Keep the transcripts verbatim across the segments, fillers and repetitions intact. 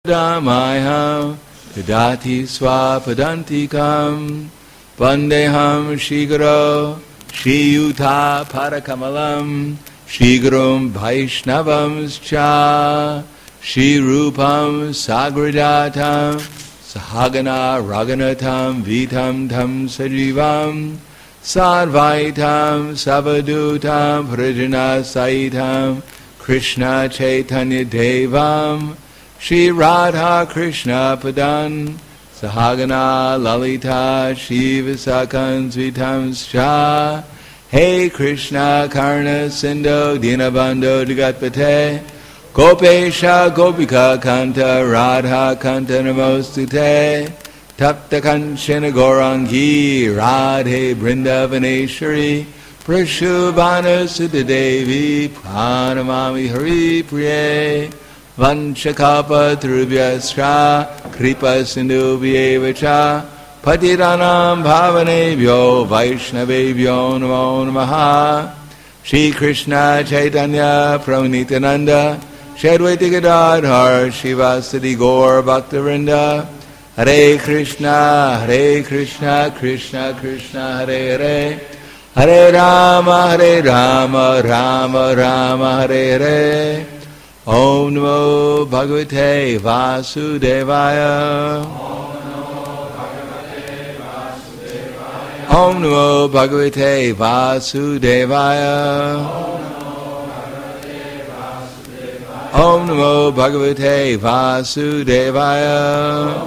Damayam Dadati Swapadantikam Vandeham Shigaro Shiyuta Parakamalam Shigarum Vaishnavam Cha Shirupam Sagradatam Sahagana Raganatam Vitam Tam Sajivam Sadvaitam Savadutam Prijana Saitam Krishna Chaitanya Devam Shri Radha Krishna Padan Sahagana Lalita Shiva Sakan Svitam Scha Hey Krishna Karna Sindho Dinabandho Jagatpate Gopesha Gopika Kanta Radha Kanta Namostute Tapta Kanchana Gaurangi Radhe Brindavaneshwari Prashubhana Siddha Devi Pranamami Hari Priye Vanchakapa Trubhyasra Kripa Sindhubhyevacha Patiranam Bhavanebhyo Vaishnavebhyo Namo Namaha Shri Krishna Chaitanya Prabhu Nityananda Shri Advaita Gadadhar Shivasadi Gaur Bhaktivinoda Hare Krishna Hare Krishna Krishna Krishna Hare Hare Hare Rama Hare Rama Rama Rama Hare Hare Om Namo Bhagavate Vasudevaya Om Namo Bhagavate Vasudevaya Om Namo Bhagavate Vasudevaya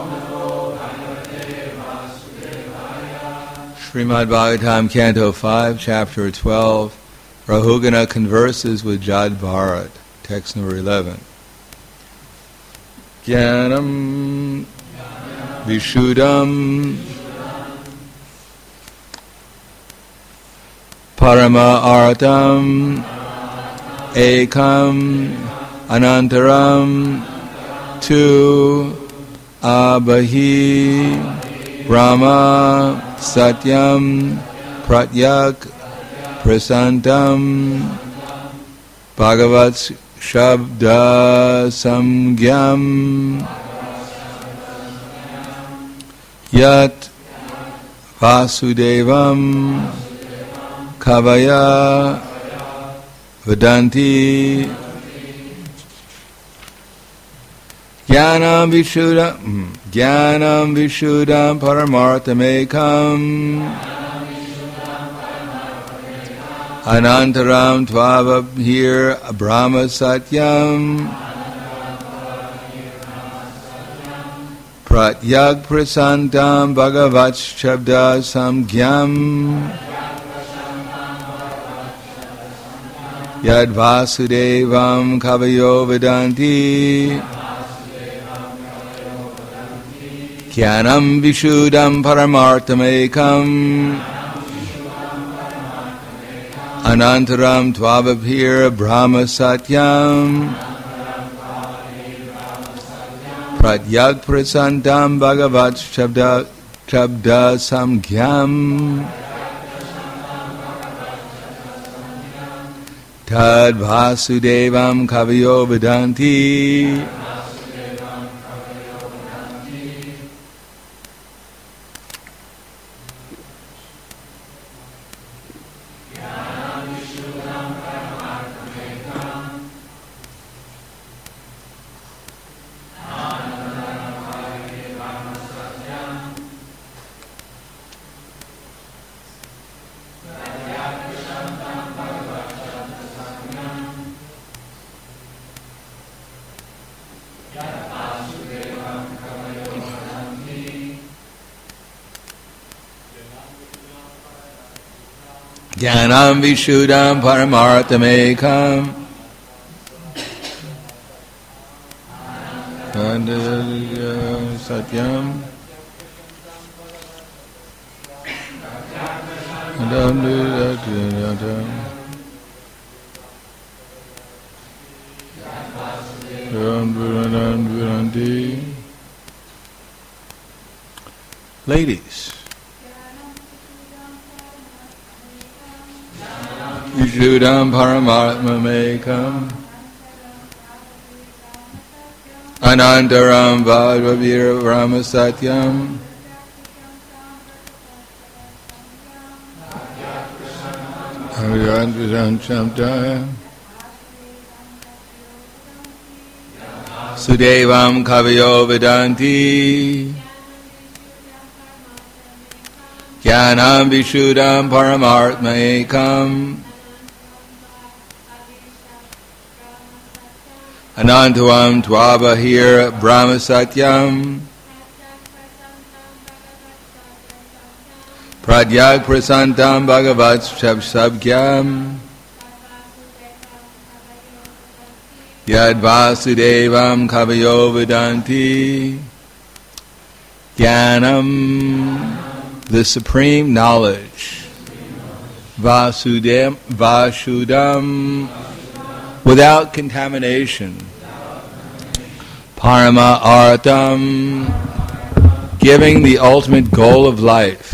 Srimad Bhagavatam Canto five, Chapter twelve Rahugana converses with Jad Bharat. Text number eleven. Jnanam Vishuddham Parama Artam Ekam Anantaram Tu Abahi Brahma Satyam Pratyak Prasantam Bhagavat Shabda Samgyam Yat Vasudevam Kavaya Vedanti Jnanam Vishuddham Jnanam Vishuddham Paramarthamekam Anantaram Tvavabhir Brahma Satyam Pratyag Prasantam Bhagavat Shabda Samgyam Yad Vasudevam Kavayo Vedanti Jnanam Vishuddham Paramarthamekam Anantaram Tvavabhir Brahma Satyam Pratyag Prasantam Bhagavat Shabda Shabda Samgyam Tad Vasudevam Kavayo Vedanti Jnanam Vishuddham Paramarthamekam Satyam Ladies, Vishuddham Paramatma Mekam Anantaram Vadvavira Brahma Satyam Avyadvidam Shamtaya Sudevam Kaviyo Vedanti Jnanam Vishudam Paramartma Ekam Anantuam Tvabahir Brahma Satyam Pradyag Prasantam Bhagavat Sabgyam Yad Vasudevam Kaviyo Vedanti Jnanam, the supreme knowledge. Vasudam, Vasudam, without contamination. Parama Artam, giving the ultimate goal of life.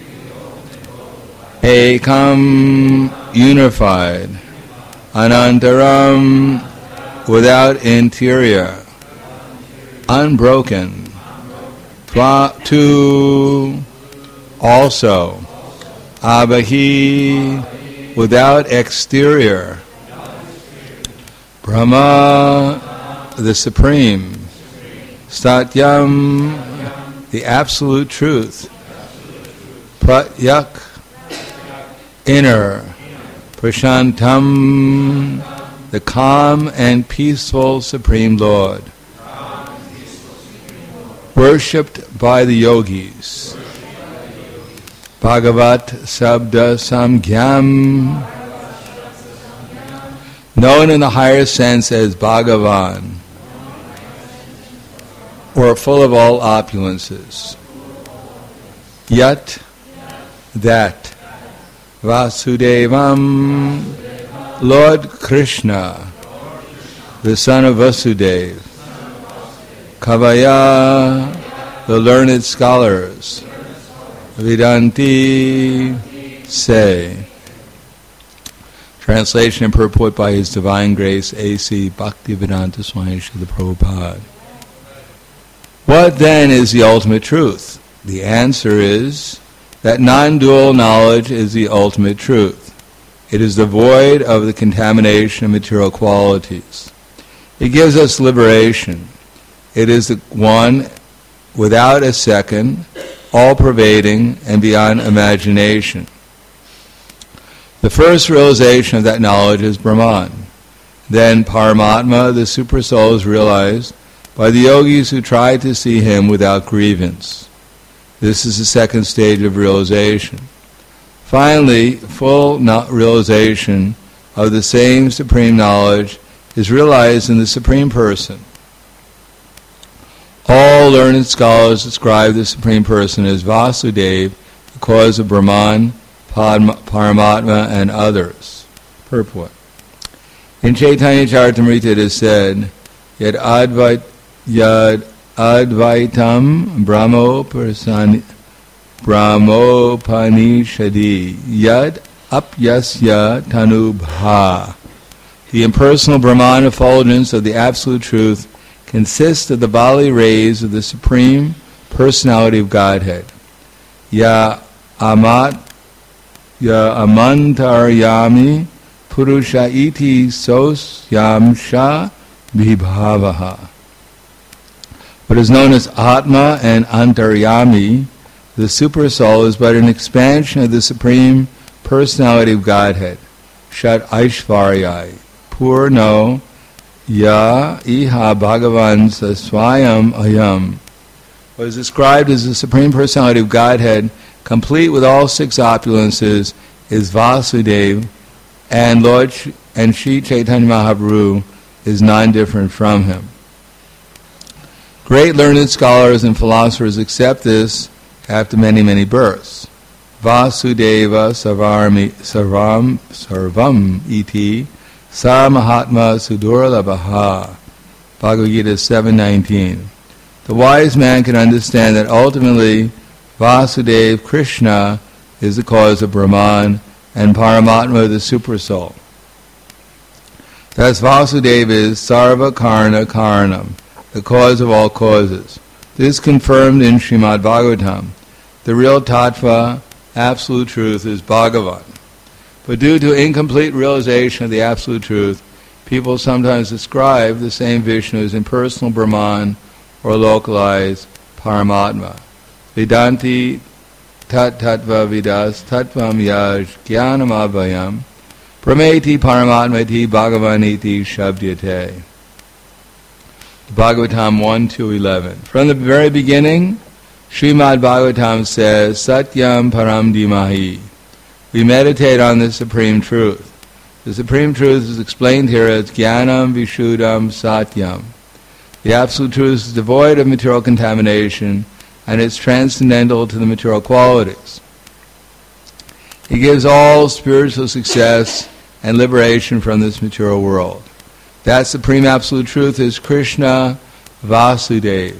Ekam, unified. Anantaram, without interior. Unbroken. Twa, two, also. Abahi, without exterior. Brahma, the supreme. Satyam, the absolute truth. Pratyak, inner. Prashantam, the calm and peaceful Supreme Lord. Worshipped by the yogis. Bhagavat Sabda Samgyam, known in the higher sense as Bhagavan, or full of all opulences. Yat, that. Vasudevam, Lord Krishna, the son of Vasudeva. Kavaya, the learned scholars. Vedanti, say. Translation and purport by His Divine Grace A C Bhaktivedanta Swami Srila Prabhupada. What then is the ultimate truth? The answer is that non-dual knowledge is the ultimate truth. It is devoid of the contamination of material qualities. It gives us liberation. It is the one without a second, all-pervading and beyond imagination. The first realization of that knowledge is Brahman. Then Paramatma, the Supersoul, is realized by the yogis who try to see him without grievance. This is the second stage of realization. Finally, full realization of the same supreme knowledge is realized in the Supreme Person. All learned scholars describe the Supreme Person as Vasudeva, the cause of Brahman, Paramatma, and others. Purport. In Chaitanya Charitamrita it is said, Yad Advait, Yad Advaitam Brahmo Persani Brahmopanishadi Yad Apyasya Tanubha. The impersonal Brahman effulgence of the Absolute Truth consists of the bodily rays of the Supreme Personality of Godhead. Ya Amat Ya Amantaryami Purusha iti Sosyamsha Vibhavaha. What is known as Atma and Antaryami, the Super Soul, is but an expansion of the Supreme Personality of Godhead. Shat Aishvaryai. Purno Ya Iha Bhagavan Swayam Ayam. What is described as the Supreme Personality of Godhead, complete with all six opulences, is Vasudeva, and Lord Sh- and Shri Chaitanya Mahaprabhu is non-different from him. Great learned scholars and philosophers accept this after many, many births. Vasudeva Sarvarmi, Sarvam, Sarvam iti Sa Mahatma Sudurlabhaha. Bhagavad Gita seven nineteen. The wise man can understand that ultimately Vasudeva, Krishna, is the cause of Brahman, and Paramatma, the Super Soul. Thus Vasudeva is Sarva Karna Karanam, the cause of all causes. This is confirmed in Srimad Bhagavatam. The real tattva, absolute truth, is Bhagavan. But due to incomplete realization of the absolute truth, people sometimes describe the same Vishnu as impersonal Brahman or localized Paramatma. Vedanti tat tattva vidas tattvam yaj jnanam abhayam prameti paramatmati bhagavaniti shabdyate. Bhagavatam one to eleven. From the very beginning, Srimad Bhagavatam says, Satyam Param Dhimahi. We meditate on the Supreme Truth. The Supreme Truth is explained here as Jnanam Vishuddham Satyam. The Absolute Truth is devoid of material contamination, and it's transcendental to the material qualities. It gives all spiritual success and liberation from this material world. That Supreme Absolute Truth is Krishna Vasudeva.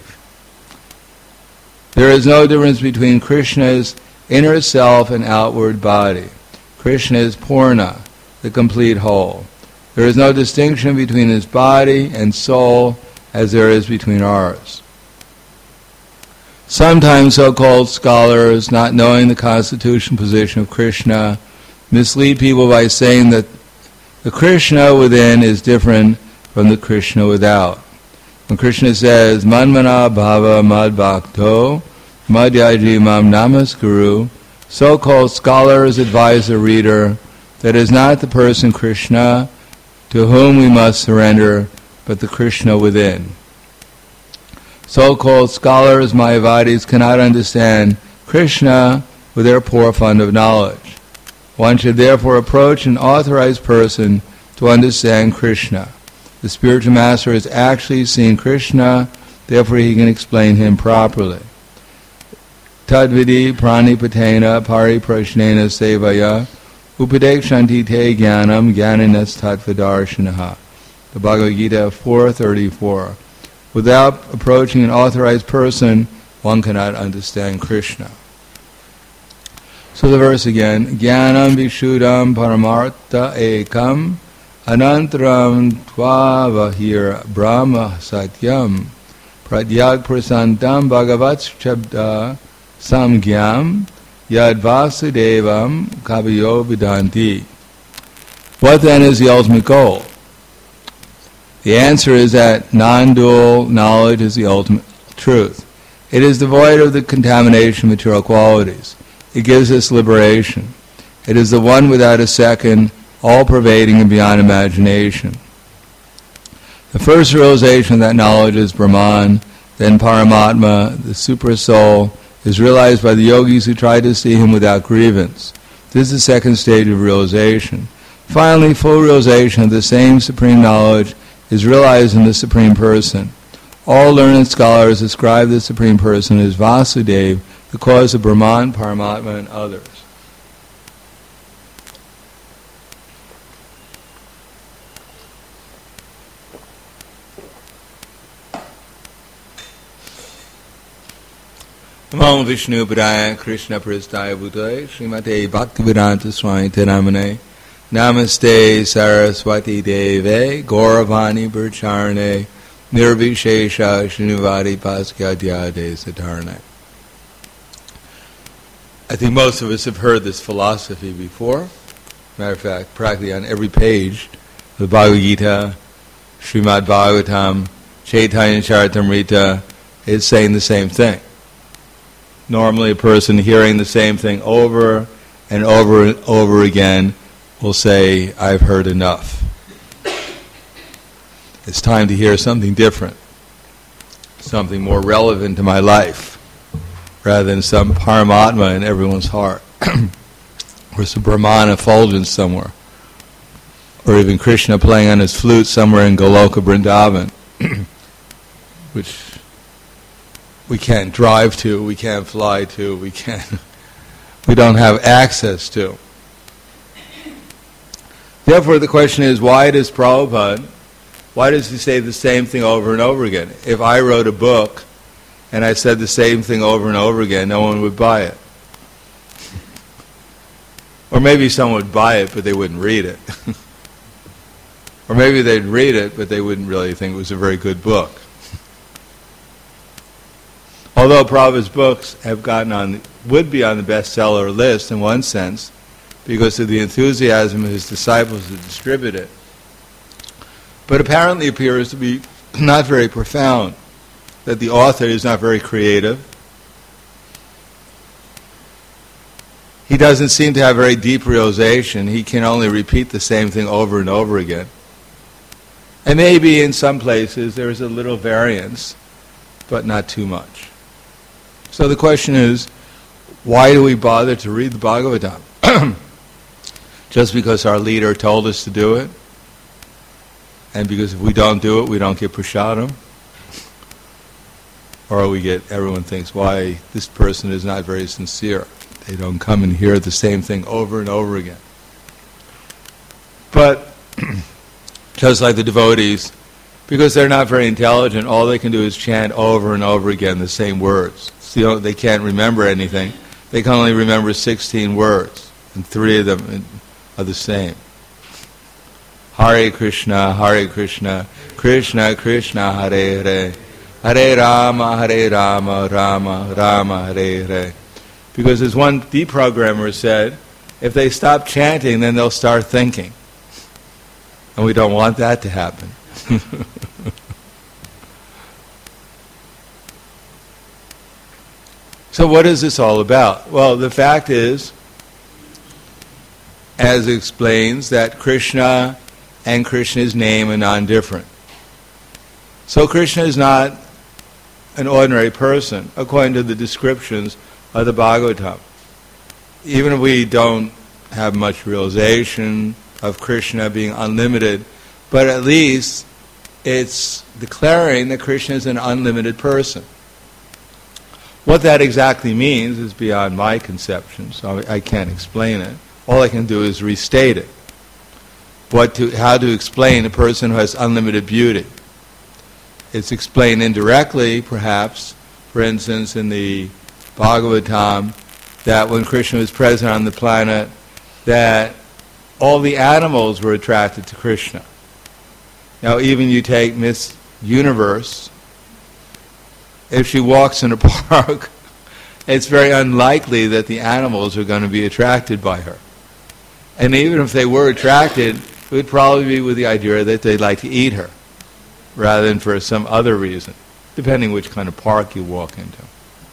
There is no difference between Krishna's inner self and outward body. Krishna is Purna, the complete whole. There is no distinction between his body and soul as there is between ours. Sometimes so-called scholars, not knowing the constitutional position of Krishna, mislead people by saying that the Krishna within is different from the Krishna without. When Krishna says, Manmana bhava mad bhakto, madhyaji mam namaskuru, so-called scholars advise the reader that it is not the person Krishna to whom we must surrender, but the Krishna within. So-called scholars, Mayavadis, cannot understand Krishna with their poor fund of knowledge. One should therefore approach an authorized person to understand Krishna. The spiritual master has actually seen Krishna, therefore he can explain him properly. Tadvidi pranipatena pari prashnena sevaya upadekshanti te jnanam jnaninas tattvadarshanaha. The Bhagavad Gita four thirty-four. Without approaching an authorized person, one cannot understand Krishna. So the verse again, Jnanam Vishuddham Paramartha Ekam Anantaram Tvavahir Brahma Satyam Pratyag Prasantam Bhagavat Chabda Samgyam Yad Vasudevam Kaviyo Vidanti. What then is the ultimate goal? The answer is that non-dual knowledge is the ultimate truth. It is devoid of the contamination of material qualities. It gives us liberation. It is the one without a second, all-pervading and beyond imagination. The first realization of that knowledge is Brahman, then Paramatma, the super soul, is realized by the yogis who try to see him without grievance. This is the second stage of realization. Finally, full realization of the same supreme knowledge is realized in the Supreme Person. All learned scholars describe the Supreme Person as Vasudeva, the cause of Brahman, Paramatma, and others. Namo Vishnu Padaya Krishna Pristaya Bhutale Srimate Bhaktivedanta Swami Namane Namaste Saraswati Deve Gauravani Burcharne Nirvishesha Srinivadi Paskyadyade Satarne. I think most of us have heard this philosophy before. Matter of fact, practically on every page of the Bhagavad Gita, Srimad Bhagavatam, Chaitanya Charitamrita is saying the same thing. Normally a person hearing the same thing over and over and over again will say, I've heard enough. It's time to hear something different, something more relevant to my life, rather than some Paramatma in everyone's heart, or some Brahman effulgence somewhere, or even Krishna playing on his flute somewhere in Goloka Vrindavan, which we can't drive to, we can't fly to, we can't, we don't have access to. Therefore, the question is, why does Prabhupada, why does he say the same thing over and over again? If I wrote a book and I said the same thing over and over again, no one would buy it. Or maybe someone would buy it, but they wouldn't read it. Or maybe they'd read it, but they wouldn't really think it was a very good book. Although Prabhupada's books have gotten on, would be on the bestseller list in one sense, because of the enthusiasm of his disciples to distribute it, but apparently appears to be not very profound, that the author is not very creative. He doesn't seem to have very deep realization. He can only repeat the same thing over and over again. And maybe in some places there is a little variance, but not too much. So the question is, why do we bother to read the Bhagavatam? Just because our leader told us to do it? And because if we don't do it, we don't get prasadam? Or we get, everyone thinks, why, this person is not very sincere. They don't come and hear the same thing over and over again. But, just like the devotees, because they're not very intelligent, all they can do is chant over and over again the same words. So they can't remember anything. They can only remember sixteen words, and three of them are the same. Hare Krishna, Hare Krishna, Krishna Krishna, Hare Hare, Hare Rama, Hare Rama, Rama Rama, Hare Hare. Because as one deprogrammer said, if they stop chanting, then they'll start thinking. And we don't want that to happen. So what is this all about? Well, the fact is, as it explains, that Krishna and Krishna's name are non-different. So Krishna is not an ordinary person, according to the descriptions of the Bhagavatam. Even if we don't have much realization of Krishna being unlimited, but at least it's declaring that Krishna is an unlimited person. What that exactly means is beyond my conception, so I can't explain it. All I can do is restate it. What to, how to explain a person who has unlimited beauty. It's explained indirectly, perhaps, for instance, in the Bhagavatam, that when Krishna was present on the planet, that all the animals were attracted to Krishna. Now, even you take Miss Universe, if she walks in a park, it's very unlikely that the animals are going to be attracted by her. And even if they were attracted, it would probably be with the idea that they'd like to eat her, rather than for some other reason, depending which kind of park you walk into.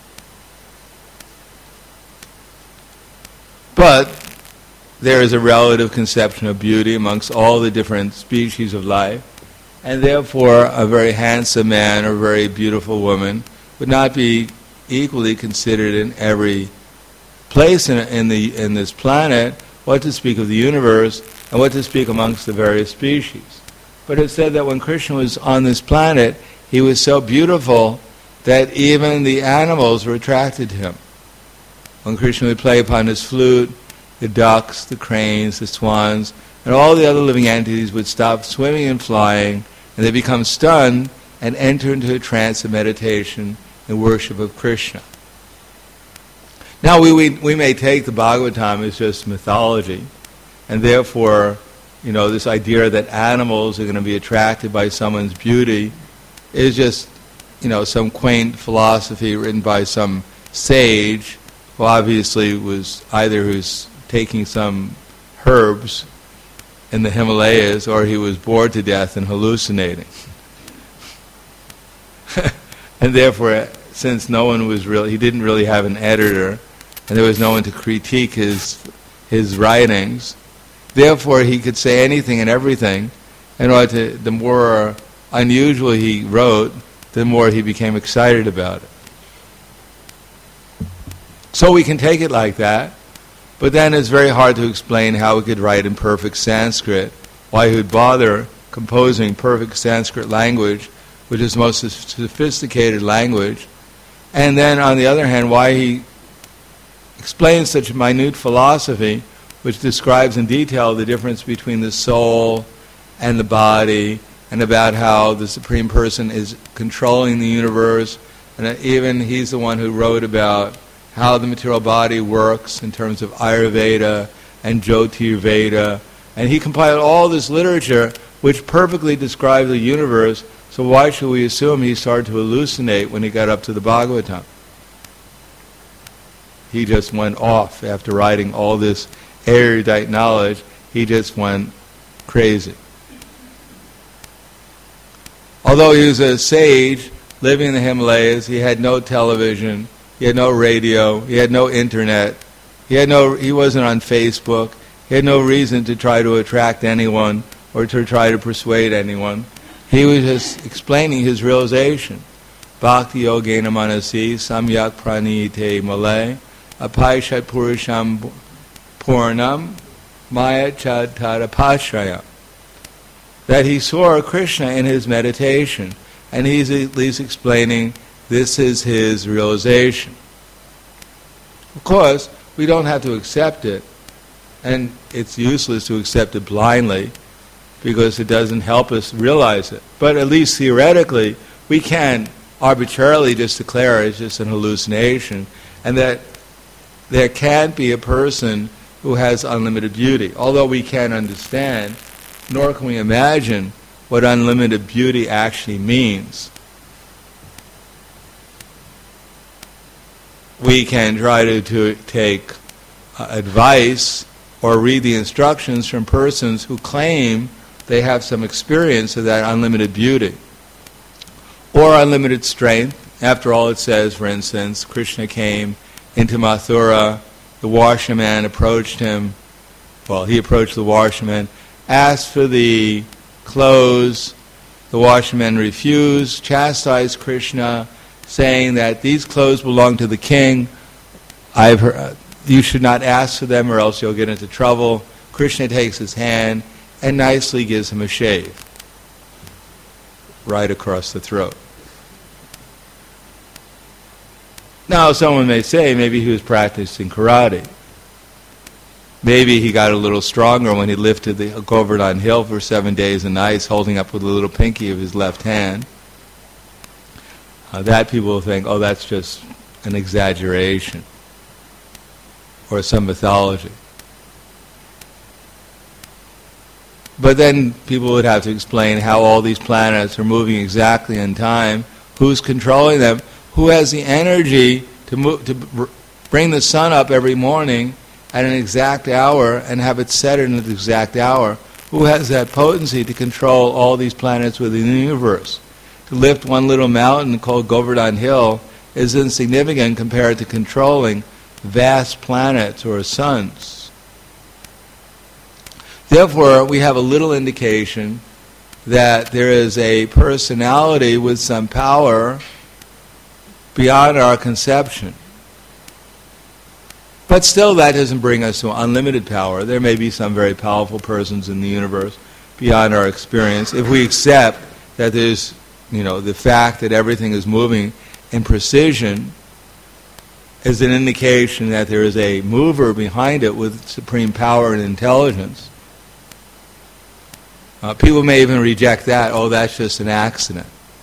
But there is a relative conception of beauty amongst all the different species of life, and therefore a very handsome man or a very beautiful woman would not be equally considered in every place in, in, the, in this planet, what to speak of the universe, and what to speak amongst the various species. But it's said that when Krishna was on this planet, he was so beautiful that even the animals were attracted to him. When Krishna would play upon his flute, the ducks, the cranes, the swans, and all the other living entities would stop swimming and flying, and they become stunned and enter into a trance of meditation and worship of Krishna. Now we, we we may take the Bhagavatam as just mythology, and therefore, you know, this idea that animals are going to be attracted by someone's beauty is just, you know, some quaint philosophy written by some sage who obviously was either who's taking some herbs in the Himalayas, or he was bored to death and hallucinating. And therefore, since no one was really, he didn't really have an editor, and there was no one to critique his his writings, therefore he could say anything and everything, and to, the more unusual he wrote, the more he became excited about it. So we can take it like that, but then it's very hard to explain how he could write in perfect Sanskrit, why he would bother composing perfect Sanskrit language, which is the most sophisticated language, and then on the other hand, why he explains such a minute philosophy which describes in detail the difference between the soul and the body, and about how the Supreme Person is controlling the universe, and even he's the one who wrote about how the material body works in terms of Ayurveda and Jyotirveda, and he compiled all this literature which perfectly describes the universe. So why should we assume he started to hallucinate when he got up to the Bhagavatam? he just went off after writing all this erudite knowledge. He just went crazy. Although he was a sage living in the Himalayas, he had no television, he had no radio, he had no internet, he had no. He wasn't on Facebook. He had no reason to try to attract anyone or to try to persuade anyone. He was just explaining his realization. Bhakti yogena manasi samyak pranite male apaishat purusham purnam maya chad tadapashraya. That he saw Krishna in his meditation, and he's at least explaining this is his realization. Of course, we don't have to accept it, and it's useless to accept it blindly because it doesn't help us realize it. But at least theoretically, we can arbitrarily just declare it's just an hallucination, and that there can't be a person who has unlimited beauty. Although we can't understand, nor can we imagine what unlimited beauty actually means. We can try to, to take uh, advice or read the instructions from persons who claim they have some experience of that unlimited beauty or unlimited strength. After all, it says, for instance, Krishna came into Mathura, the washerman approached him, well, he approached the washerman, asked for the clothes, the washerman refused, chastised Krishna, saying that these clothes belong to the king, I've heard, you should not ask for them or else you'll get into trouble. Krishna takes his hand and nicely gives him a shave right across the throat. Now someone may say maybe he was practicing karate. Maybe he got a little stronger when he lifted the Govardhan hill for seven days and nights, holding up with the little pinky of his left hand. Uh, that people will think, oh, that's just an exaggeration or some mythology. But then people would have to explain how all these planets are moving exactly in time, who's controlling them, who has the energy to move, to br- bring the sun up every morning at an exact hour and have it set in an exact hour, who has that potency to control all these planets within the universe. To lift one little mountain called Govardhan Hill is insignificant compared to controlling vast planets or suns. Therefore, we have a little indication that there is a personality with some power beyond our conception. But still, that doesn't bring us to unlimited power. There may be some very powerful persons in the universe beyond our experience. If we accept that there's, you know, the fact that everything is moving in precision is an indication that there is a mover behind it with supreme power and intelligence. Uh, people may even reject that. Oh, that's just an accident.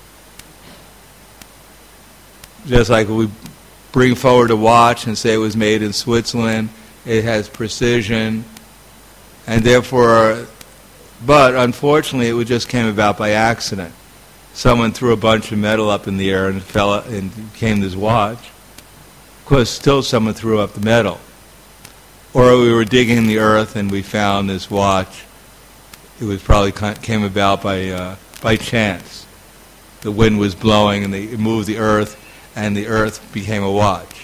Just like we bring forward a watch and say it was made in Switzerland, it has precision, and therefore, but unfortunately, it just came about by accident. Someone threw a bunch of metal up in the air and it fell up and came this watch. Of course, still someone threw up the metal. Or we were digging in the earth and we found this watch. It was probably came about by uh, by chance. The wind was blowing and they, it moved the earth, and the earth became a watch.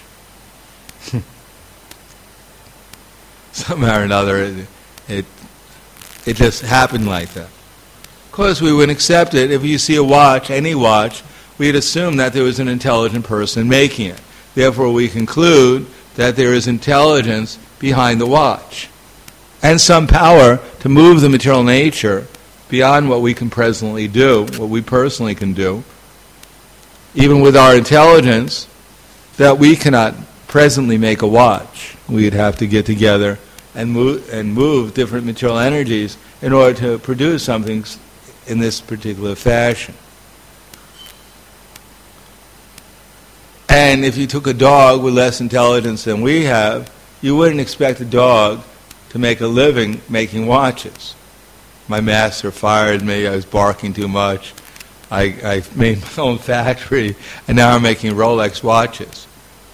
Somehow or another, it, it it just happened like that. Of course, we wouldn't accept it. If you see a watch, any watch, we'd assume that there was an intelligent person making it. Therefore, we conclude that there is intelligence behind the watch and some power to move the material nature beyond what we can presently do, what we personally can do, even with our intelligence, that we cannot presently make a watch. We'd have to get together and move, and move different material energies in order to produce something in this particular fashion. And if you took a dog with less intelligence than we have, you wouldn't expect a dog to make a living making watches. My master fired me. I was barking too much. I, I made my own factory, and now I'm making Rolex watches.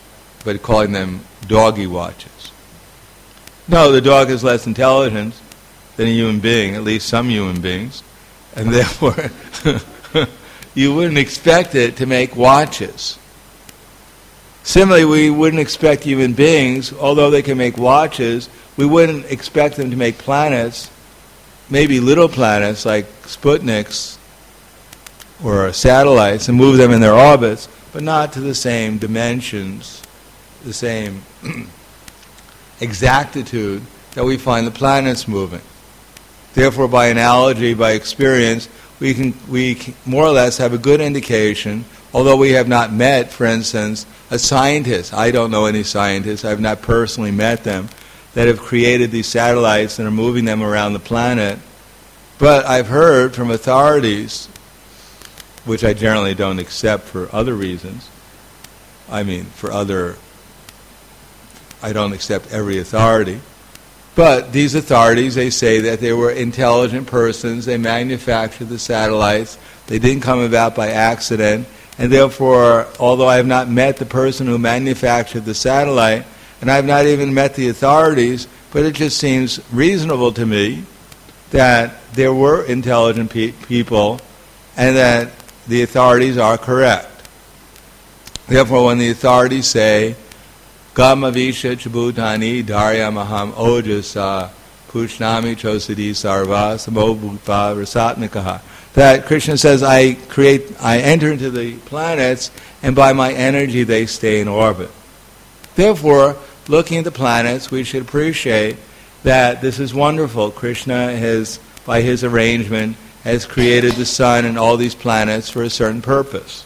but calling them doggy watches. No, the dog has less intelligence than a human being, at least some human beings, and therefore you wouldn't expect it to make watches. Similarly, we wouldn't expect human beings, although they can make watches, we wouldn't expect them to make planets, maybe little planets like Sputniks or satellites, and move them in their orbits, but not to the same dimensions, the same exactitude that we find the planets moving. Therefore, by analogy, by experience, we can we can more or less have a good indication, although we have not met, for instance, a scientist. I don't know any scientists, I have not personally met them, that have created these satellites and are moving them around the planet. But I've heard from authorities, which I generally don't accept for other reasons, I mean, for other, I don't accept every authority, but these authorities, they say that they were intelligent persons, they manufactured the satellites, they didn't come about by accident, and therefore, although I have not met the person who manufactured the satellite, and I have not even met the authorities, but it just seems reasonable to me that there were intelligent pe- people and that the authorities are correct. Therefore, when the authorities say, Gamavisha Chabutani Darya Maham Ojasa Pushnami Chosadi Sarva Samobhupa Rasatmikaha, that Krishna says, I create, I enter into the planets, and by my energy they stay in orbit. Therefore, looking at the planets, we should appreciate that this is wonderful. Krishna has, by his arrangement, has created the sun and all these planets for a certain purpose.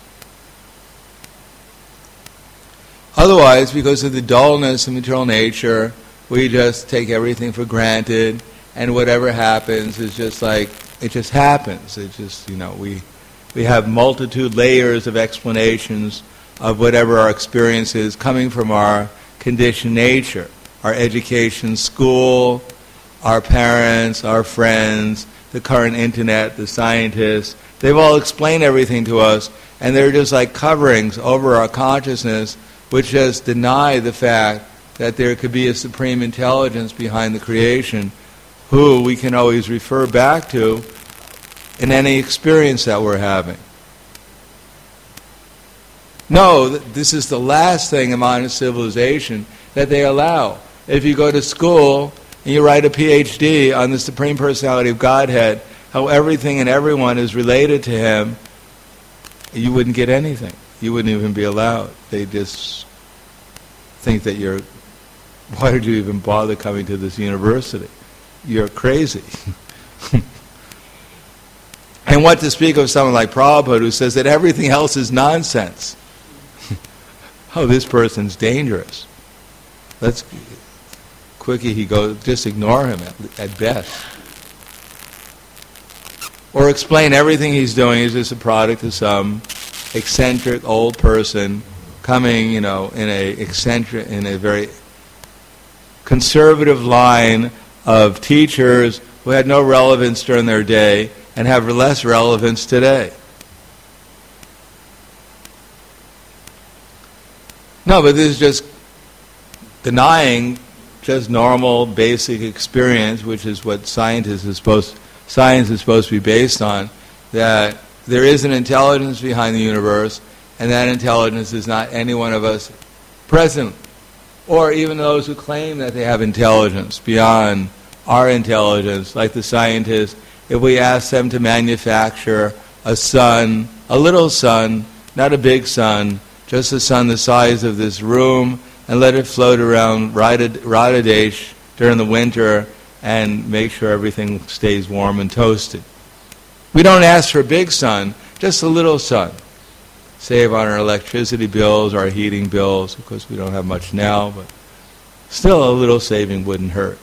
Otherwise, because of the dullness of material nature, we just take everything for granted, and whatever happens is just like, it just happens. It just, you know, we we have multitude layers of explanations of whatever our experience is coming from our conditioned nature, our education, school, our parents, our friends, the current internet, the scientists. They've all explained everything to us, and they're just like coverings over our consciousness, which just deny the fact that there could be a supreme intelligence behind the creation who we can always refer back to in any experience that we're having. No, this is the last thing in modern civilization that they allow. If you go to school and you write a P H D on the Supreme Personality of Godhead, how everything and everyone is related to Him, you wouldn't get anything. You wouldn't even be allowed. They just think that you're, why did you even bother coming to this university? You're crazy. And what to speak of someone like Prabhupada, who says that everything else is nonsense. Oh, this person's dangerous. Let's, quickie he goes, just ignore him at, at best. Or explain everything he's doing is just a product of some eccentric old person coming, you know, in a eccentric, in a very conservative line of teachers who had no relevance during their day and have less relevance today. No, but this is just denying just normal, basic experience, which is what scientists is supposed, science is supposed to be based on, that there is an intelligence behind the universe, and that intelligence is not any one of us present, or even those who claim that they have intelligence beyond our intelligence, like the scientists. If we ask them to manufacture a sun, a little sun, not a big sun, just a sun the size of this room, and let it float around Radhadesh during the winter and make sure everything stays warm and toasted. We don't ask for a big sun, just a little sun. Save on our electricity bills, our heating bills, because we don't have much now, but still a little saving wouldn't hurt.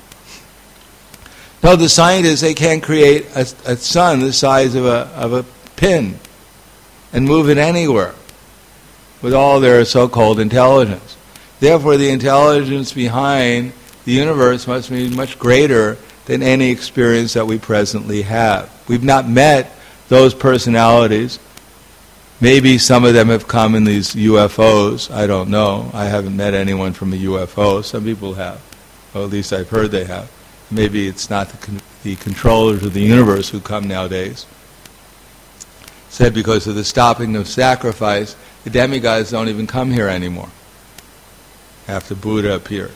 No, the scientists, they can't create a, a sun the size of a of a pin and move it anywhere with all their so-called intelligence. Therefore, the intelligence behind the universe must be much greater than any experience that we presently have. We've not met those personalities, Maybe some of them have come in these U F Os. I don't know. I haven't met anyone from a U F O. Some people have. Or at least I've heard they have. Maybe it's not the, con- the controllers of the universe who come nowadays. Said because of the stopping of sacrifice, the demigods don't even come here anymore after Buddha appeared.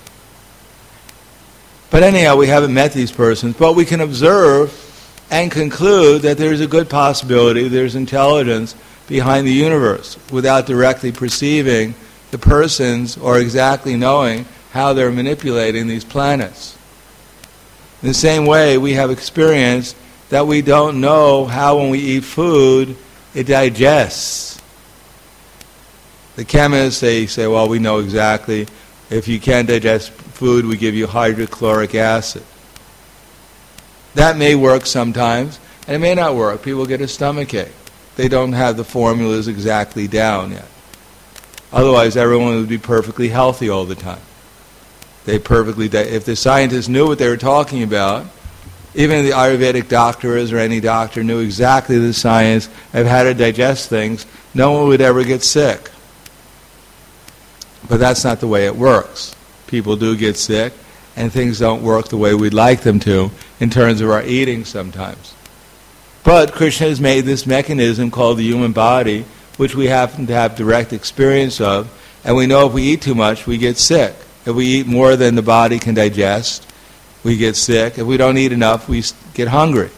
But anyhow, we haven't met these persons, but we can observe and conclude that there's a good possibility there's intelligence behind the universe without directly perceiving the persons or exactly knowing how they're manipulating these planets. In the same way, we have experienced that we don't know how when we eat food it digests. The chemists, they say, well, we know exactly. If you can't digest food, we give you hydrochloric acid. That may work sometimes, and it may not work. People get a stomachache. They don't have the formulas exactly down yet. Otherwise, everyone would be perfectly healthy all the time. They perfectly, if the scientists knew what they were talking about, even the Ayurvedic doctors or any doctor knew exactly the science of how to digest things, no one would ever get sick. But that's not the way it works. People do get sick, and things don't work the way we'd like them to in terms of our eating sometimes. But Krishna has made this mechanism called the human body, which we happen to have direct experience of, and we know if we eat too much, we get sick. If we eat more than the body can digest, we get sick. If we don't eat enough, we get hungry.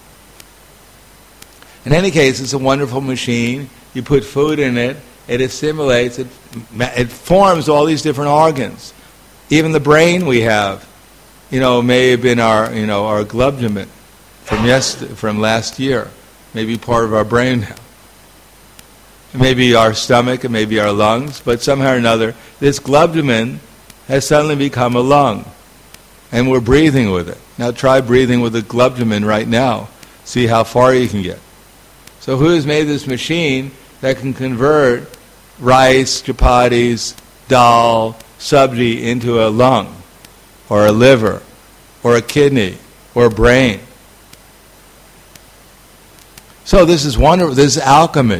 In any case, it's a wonderful machine. You put food in it, it assimilates, it, it forms all these different organs. Even the brain we have, you know, may have been our, you know, our globulin from yes, from last year, maybe part of our brain now. It may be our stomach, it may be our lungs, but somehow or another, this globulin has suddenly become a lung, and we're breathing with it. Now try breathing with a globulin right now. See how far you can get. So who has made this machine that can convert rice, chapatis, dal, sabji into a lung, or a liver, or a kidney, or a brain? So this is wonderful. This is alchemy.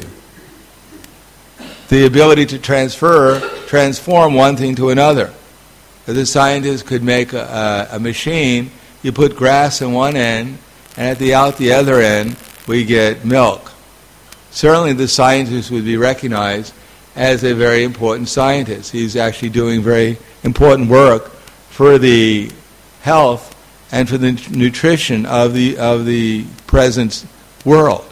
The ability to transfer, transform one thing to another. If the scientists could make a, a, a machine, you put grass in one end, and at the out the other end, we get milk. Certainly the scientist would be recognized as a very important scientist. He's actually doing very important work for the health and for the nutrition of the of the present world.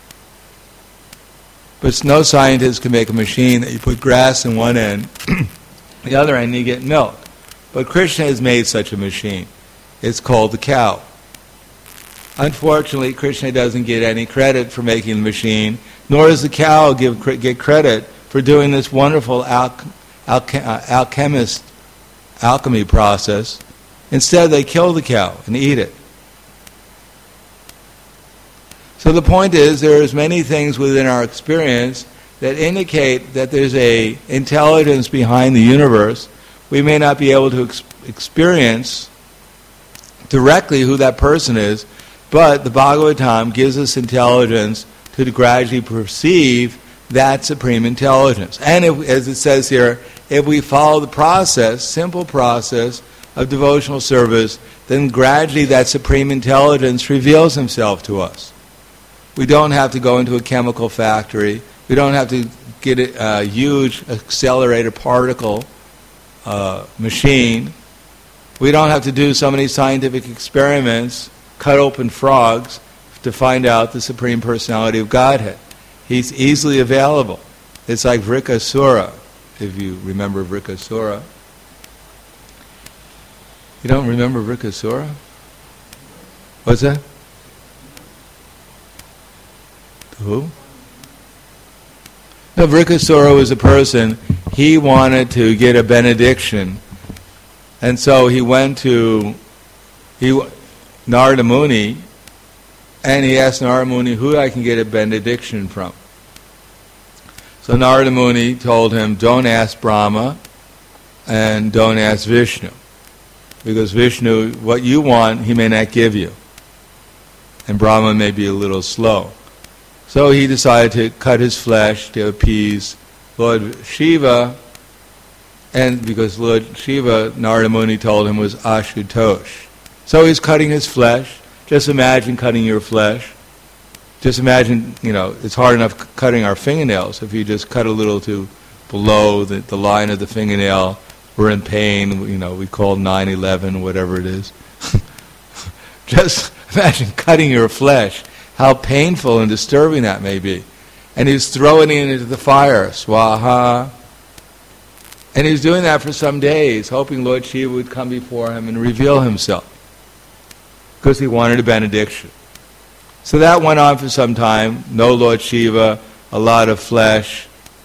But no scientist can make a machine that you put grass in one end, the other end you get milk. But Krishna has made such a machine. It's called the cow. Unfortunately, Krishna doesn't get any credit for making the machine, nor does the cow give, get credit for doing this wonderful al- al- uh, alchemist alchemy process. Instead, they kill the cow and eat it. So the point is, there is many things within our experience that indicate that there's a intelligence behind the universe. We may not be able to ex- experience directly who that person is, but the Bhagavatam gives us intelligence to gradually perceive that supreme intelligence. And if, as it says here, if we follow the process, simple process of devotional service, then gradually that supreme intelligence reveals himself to us. We don't have to go into a chemical factory. We don't have to get a huge accelerator particle uh, machine. We don't have to do so many scientific experiments, cut open frogs, to find out the Supreme Personality of Godhead. He's easily available. It's like Vrikasura, if you remember Vrikasura. You don't remember Vrikasura? What's that? Who? No, Vrikasura was a person, he wanted to get a benediction, and so he went to he, Narada Muni, and he asked Narada Muni who I can get a benediction from. So Narada Muni told him, don't ask Brahma and don't ask Vishnu, because Vishnu, what you want, he may not give you, and Brahma may be a little slow. So he decided to cut his flesh to appease Lord Shiva, and because Lord Shiva, Narada Muni told him, was Ashutosh. So he's cutting his flesh. Just imagine cutting your flesh. Just imagine, you know, it's hard enough cutting our fingernails. If you just cut a little to below the, the line of the fingernail, we're in pain, you know, we call nine eleven, whatever it is. Just imagine cutting your flesh, how painful and disturbing that may be. And he's throwing it into the fire, swaha. And he's doing that for some days, hoping Lord Shiva would come before him and reveal himself, because he wanted a benediction. So that went on for some time. No Lord Shiva, a lot of flesh,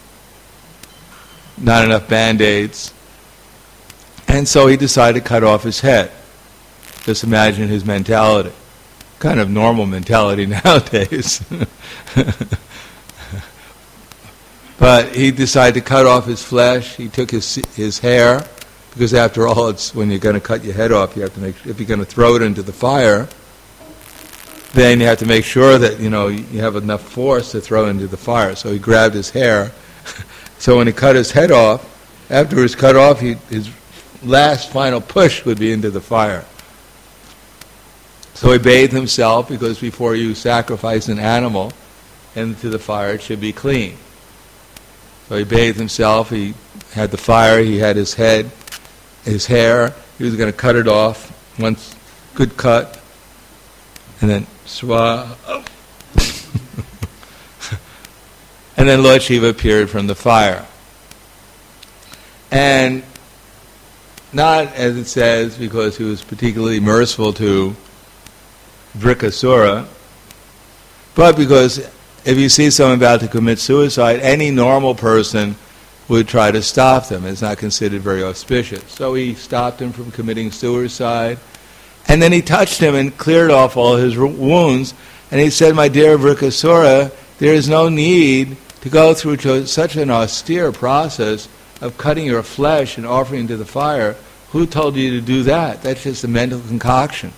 not enough band-aids. And so he decided to cut off his head. Just imagine his mentality. Kind of normal mentality nowadays. But he decided to cut off his flesh. He took his his hair, because after all, it's when you're going to cut your head off, you have to make, if you're going to throw it into the fire, then you have to make sure that, you know, you have enough force to throw it into the fire. So he grabbed his hair. So when he cut his head off, after it was cut off, he, his last final push would be into the fire. So he bathed himself, because before you sacrifice an animal into the fire, it should be clean. So he bathed himself, he had the fire, he had his head, his hair, he was going to cut it off, once good cut, and then swa. And then Lord Shiva appeared from the fire. And not, as it says, because he was particularly merciful to Vrikasura, but because if you see someone about to commit suicide, any normal person would try to stop them. It's not considered very auspicious. So he stopped him from committing suicide, and then he touched him and cleared off all his wounds, and he said, "My dear Vrikasura, there is no need to go through to such an austere process of cutting your flesh and offering to the fire. Who told you to do that? That's just a mental concoction.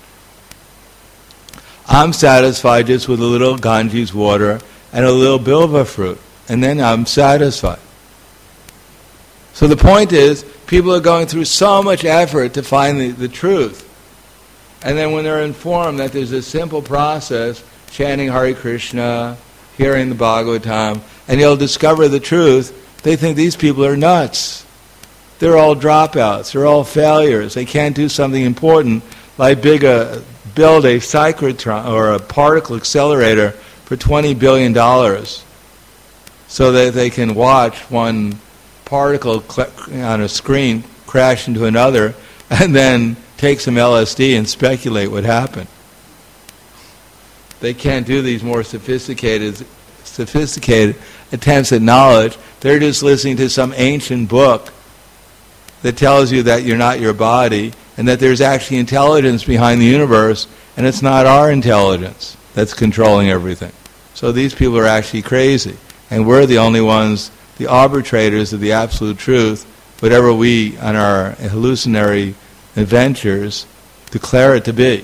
I'm satisfied just with a little Ganges water and a little bilva fruit, and then I'm satisfied." So the point is, people are going through so much effort to find the, the truth. And then when they're informed that there's a simple process, chanting Hare Krishna, hearing the Bhagavatam, and you'll discover the truth, they think these people are nuts. They're all dropouts. They're all failures. They can't do something important like big a, build a cyclotron or a particle accelerator for twenty billion dollars so that they can watch one particle cl- on a screen crash into another and then take some L S D and speculate what happened. They can't do these more sophisticated sophisticated attempts at knowledge. They're just listening to some ancient book that tells you that you're not your body and that there's actually intelligence behind the universe, and it's not our intelligence that's controlling everything. So these people are actually crazy, and we're the only ones, the arbitrators of the absolute truth, whatever we, on our hallucinatory adventures, declare it to be.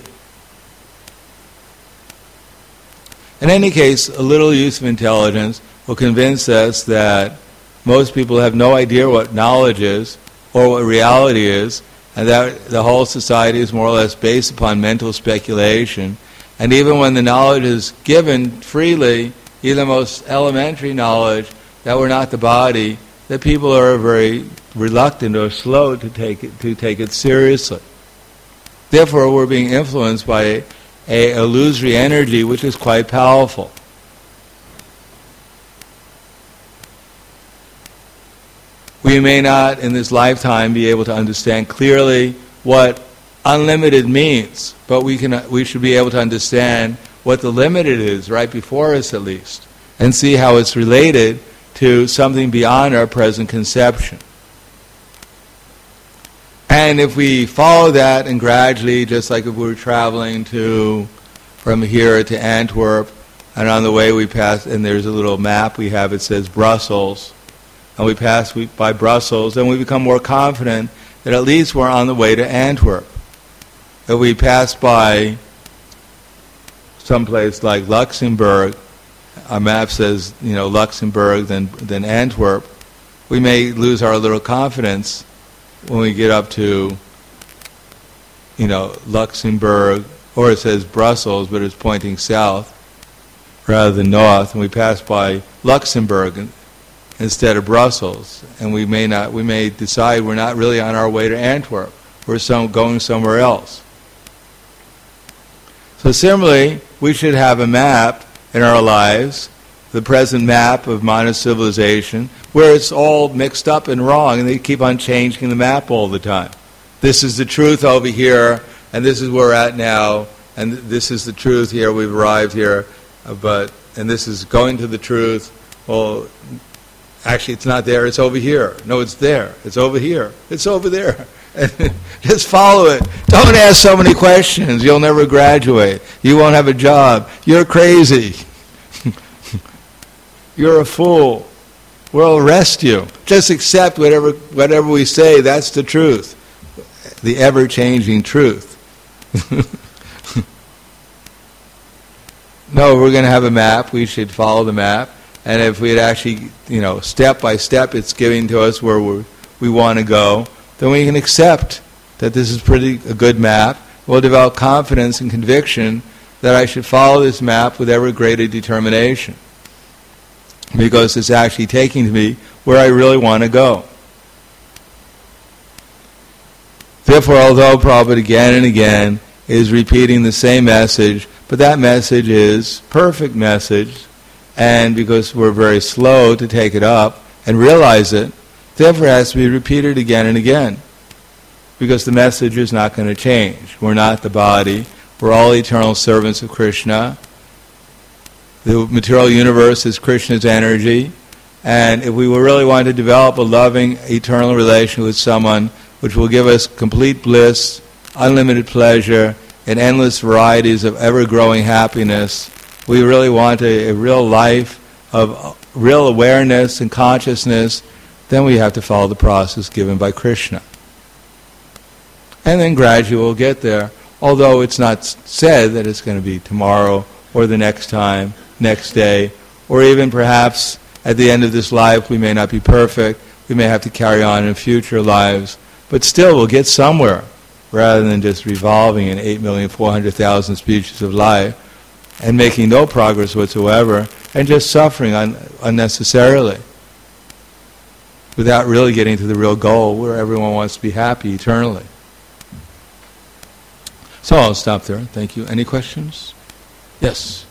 In any case, a little use of intelligence will convince us that most people have no idea what knowledge is or what reality is, and that the whole society is more or less based upon mental speculation. And even when the knowledge is given freely, even the most elementary knowledge that we're not the body, that people are very reluctant or slow to take it, to take it seriously. Therefore, we're being influenced by a, a illusory energy which is quite powerful. We may not in this lifetime be able to understand clearly what unlimited means, but we can we should be able to understand what the limited is right before us at least, and see how it's related to something beyond our present conception. And if we follow that and gradually, just like if we were traveling to from here to Antwerp, and on the way we pass, and there's a little map we have, it says Brussels, and we pass by Brussels, and we become more confident that at least we're on the way to Antwerp. If we pass by someplace like Luxembourg, our map says, you know, Luxembourg, then then Antwerp, we may lose our little confidence when we get up to, you know, Luxembourg, or it says Brussels, but it's pointing south rather than north, and we pass by Luxembourg instead of Brussels, and we may not, we may decide we're not really on our way to Antwerp, we're some, going somewhere else. So similarly, we should have a map in our lives, the present map of modern civilization, where it's all mixed up and wrong, and they keep on changing the map all the time. This is the truth over here, and this is where we're at now, and this is the truth here, we've arrived here, uh, but, and this is going to the truth. Well, actually it's not there, it's over here. No, it's there, it's over here, it's over there. Just follow it. Don't ask so many questions. You'll never graduate. You won't have a job. You're crazy. You're a fool. We'll arrest you. Just accept whatever whatever we say. That's the truth. The ever-changing truth. No, we're going to have a map. We should follow the map. And if we had actually, you know, step by step, it's giving to us where we we want to go, then we can accept that this is pretty a good map. We'll develop confidence and conviction that I should follow this map with ever greater determination, because it's actually taking me where I really want to go. Therefore, although Prabhupada again and again is repeating the same message, but that message is perfect message, and because we're very slow to take it up and realize it, therefore it has to be repeated again and again, because the message is not going to change. We're not the body. We're all eternal servants of Krishna. The material universe is Krishna's energy, and if we really want to develop a loving, eternal relation with someone which will give us complete bliss, unlimited pleasure, and endless varieties of ever-growing happiness, we really want a, a real life of real awareness and consciousness, then we have to follow the process given by Krishna. And then gradually we'll get there, although it's not said that it's going to be tomorrow or the next time, next day, or even perhaps at the end of this life we may not be perfect, we may have to carry on in future lives, but still we'll get somewhere, rather than just revolving in eight million four hundred thousand species of life and making no progress whatsoever and just suffering un- unnecessarily, without really getting to the real goal where everyone wants to be happy eternally. So I'll stop there. Thank you. Any questions? Yes.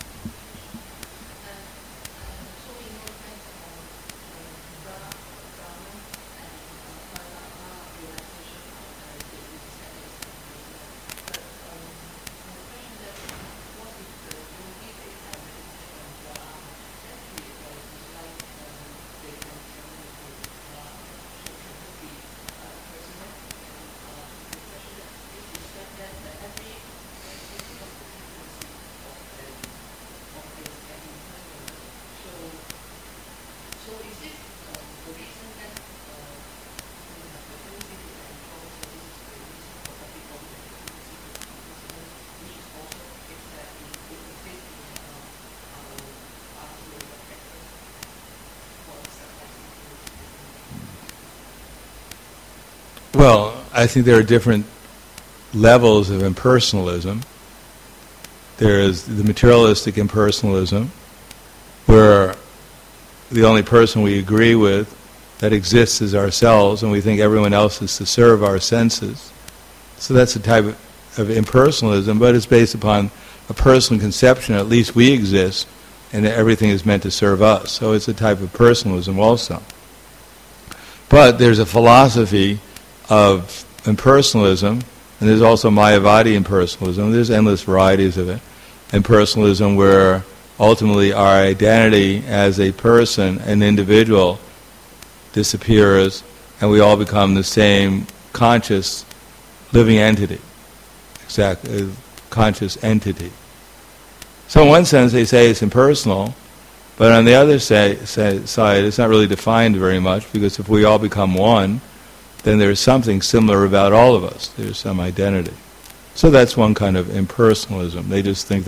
Well, I think there are different levels of impersonalism. There is the materialistic impersonalism, where the only person we agree with that exists is ourselves, and we think everyone else is to serve our senses. So that's a type of, of impersonalism, but it's based upon a personal conception, at least we exist, and that everything is meant to serve us. So it's a type of personalism also. But there's a philosophy of impersonalism, and there's also Mayavadi impersonalism. There's endless varieties of it. Impersonalism where ultimately our identity as a person, an individual, disappears, and we all become the same conscious living entity, exactly, conscious entity. So in one sense they say it's impersonal, but on the other say, say, side it's not really defined very much, because if we all become one, then there's something similar about all of us. There's some identity. So that's one kind of impersonalism. They just think that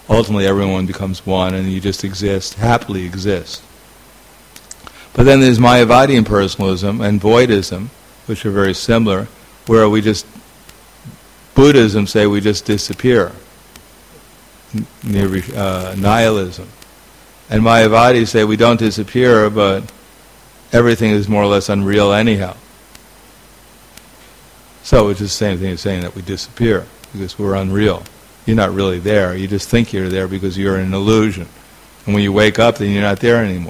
ultimately everyone becomes one and you just exist, happily exist. But then there's Mayavadi impersonalism and voidism, which are very similar, where we just, Buddhism say we just disappear, near uh, nihilism. And Mayavadi say we don't disappear, but everything is more or less unreal anyhow. So it's just the same thing as saying that we disappear, because we're unreal. You're not really there, you just think you're there because you're in an illusion. And when you wake up, then you're not there anymore.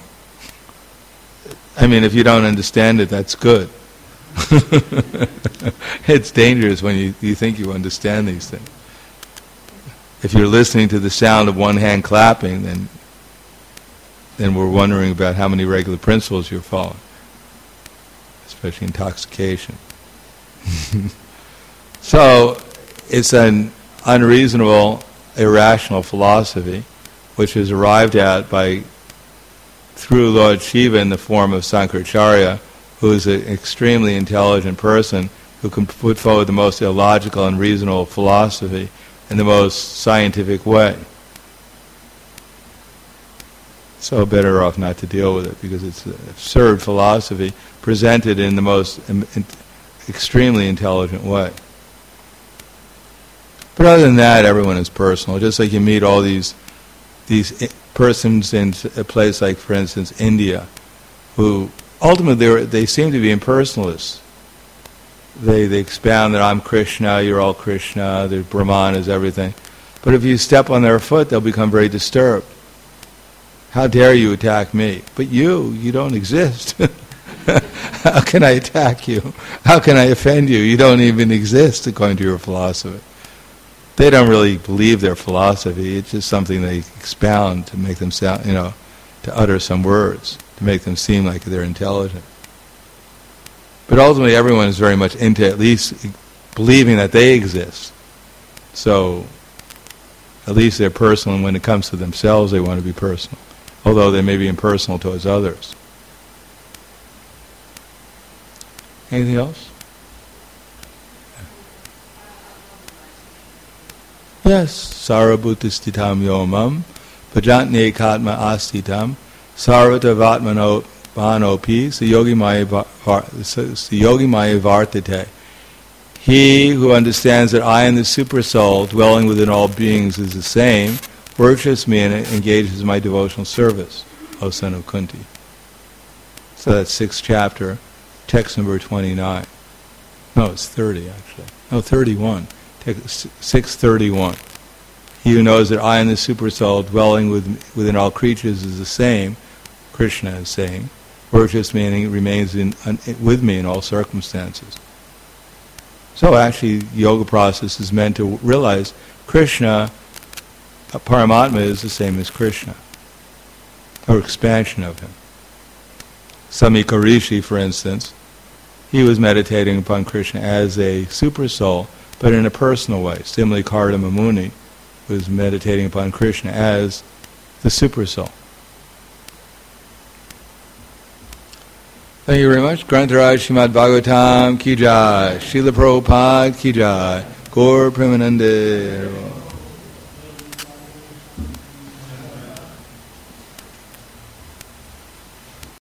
I mean, if you don't understand it, that's good. It's dangerous when you, you think you understand these things. If you're listening to the sound of one hand clapping, then then we're wondering about how many regular principles you're following, especially intoxication. So it's an unreasonable, irrational philosophy, which is arrived at by through Lord Shiva in the form of Sankaracharya, who is an extremely intelligent person who can put forward the most illogical and reasonable philosophy in the most scientific way. So better off not to deal with it, because it's an absurd philosophy presented in the most im- in- extremely intelligent way. But other than that, everyone is personal. Just like you meet all these these I- persons in a place like, for instance, India, who ultimately they seem to be impersonalists. They they expound that I'm Krishna, you're all Krishna, the Brahman is everything. But if you step on their foot, they'll become very disturbed. How dare you attack me? But you, you don't exist. How can I attack you? How can I offend you? You don't even exist according to your philosophy. They don't really believe their philosophy. It's just something they expound to make them sound, you know, to utter some words, to make them seem like they're intelligent. But ultimately everyone is very much into at least believing that they exist. So at least they're personal, and when it comes to themselves they want to be personal, although they may be impersonal towards others. Anything else? Yes. Sarvabhutastitam yomam pajantne katma astitam sarvatavatmano vanopi sayogi maya vartate. He who understands that I am the super soul dwelling within all beings is the same, worships me and engages in my devotional service, O son of Kunti. So that's sixth chapter, text number twenty-nine. No, it's thirty actually. No, thirty-one. six thirty-one. He who knows that I am the super soul dwelling with, within all creatures is the same, Krishna is saying, worships me and remains in, un, with me in all circumstances. So actually, the yoga process is meant to realize Krishna, Paramatma, is the same as Krishna, or expansion of him. Samika Rishi, for instance, he was meditating upon Krishna as a super soul, but in a personal way. Similarly, Kardama Muni was meditating upon Krishna as the super soul. Thank you very much. Grantaraj Srimad Bhagavatam ki jai, Srila Prabhupada ki jai, Gaur Premanande.